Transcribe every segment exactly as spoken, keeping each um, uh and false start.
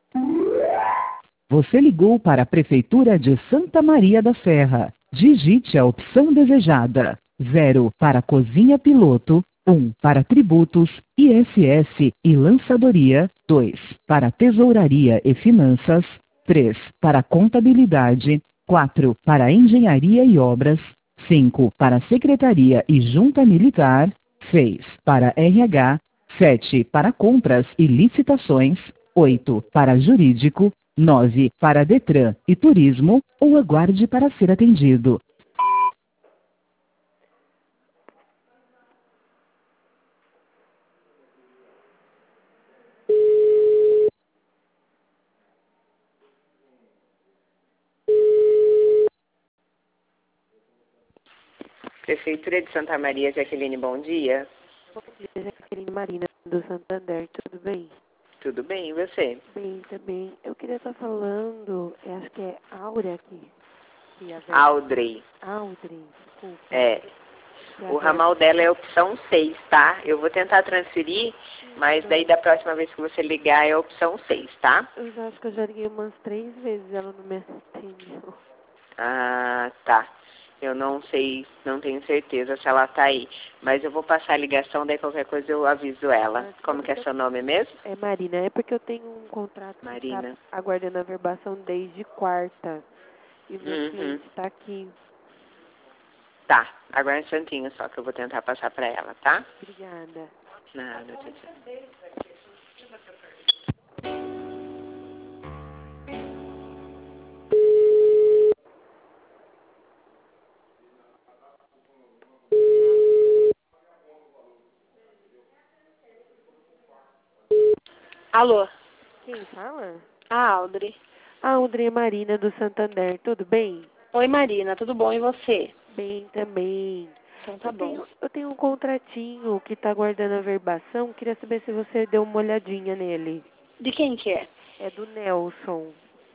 Você ligou para a Prefeitura de Santa Maria da Serra. Digite a opção desejada. zero para cozinha piloto. um para tributos, I S S e lançadoria. dois para tesouraria e finanças. três para contabilidade. quatro para engenharia e obras. cinco para secretaria e junta militar. seis para R H. sete para compras e licitações. oito para jurídico. nove para Detran e turismo, ou aguarde para ser atendido. Prefeitura de Santa Maria, Jaqueline, bom dia. Bom dia, Jaqueline Marina, do Santander, tudo bem? Tudo bem, e você? Bem, também. Eu queria estar falando, eu acho que é Áurea aqui. Que a verba... Audrey. Audrey, desculpa. É. Que a O verba... ramal dela é a opção seis, tá? Eu vou tentar transferir, mas daí da próxima vez que você ligar é a opção seis, tá? Eu já acho que eu já liguei umas três vezes, ela não me atendeu. Ah, tá. Eu não sei, não tenho certeza se ela tá aí. Mas eu vou passar a ligação, daí qualquer coisa eu aviso ela. Como que é seu nome mesmo? É Marina, é porque eu tenho um contrato Marina. que está aguardando a verbação desde quarta. E o meu Uhum. cliente está aqui. Tá, agora um instantinho só que eu vou tentar passar pra ela, tá? Obrigada. Nada, tchau, tchau. Alô? Quem fala? Ah, Audrey. Ah, Audrey Marina, do Santander, tudo bem? Oi, Marina, tudo bom? E você? Bem também. Então tá eu, bom. tenho, eu tenho um contratinho que está aguardando a verbação. Queria saber se você deu uma olhadinha nele. De quem que é? É do Nelson.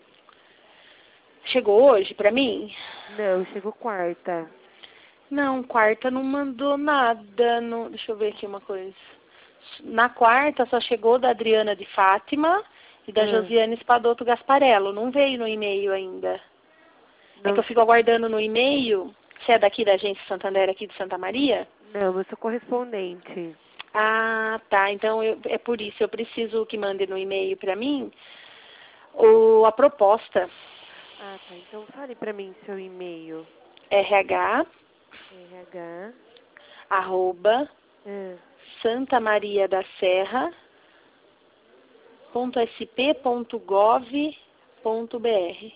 Chegou hoje pra mim? Não, chegou quarta. Não, quarta não mandou nada. Não... Deixa eu ver aqui uma coisa. Na quarta só chegou da Adriana de Fátima e da Ah. Josiane Espadoto Gasparello. Não veio no e-mail ainda. Não, É que eu fico aguardando no e-mail. Você é daqui da agência Santander, aqui de Santa Maria? não, eu sou correspondente. Ah, tá. Então eu, é por isso. Eu preciso que mande no e-mail pra mim o, a proposta. Ah, tá. Então fale pra mim seu e-mail. rh RH. arroba Ah. Santa Maria da Serra ponto s p ponto gov ponto b r.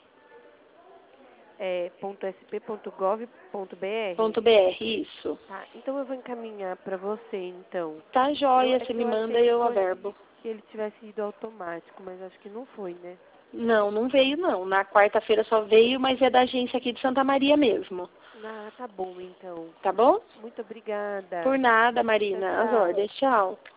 É .sp.gov.br? Ponto .br, isso. Tá, então eu vou encaminhar para você, então. Tá joia, Eu, é você que me eu manda achei e que eu foi, averbo. que ele tivesse ido automático, mas acho que não foi, né? Não, não veio não. Na quarta-feira só veio, mas é da agência aqui de Santa Maria mesmo. Ah, tá bom, então. Tá bom? Muito obrigada. Por nada, Marina. Tchau, As tchau. ordens. Tchau.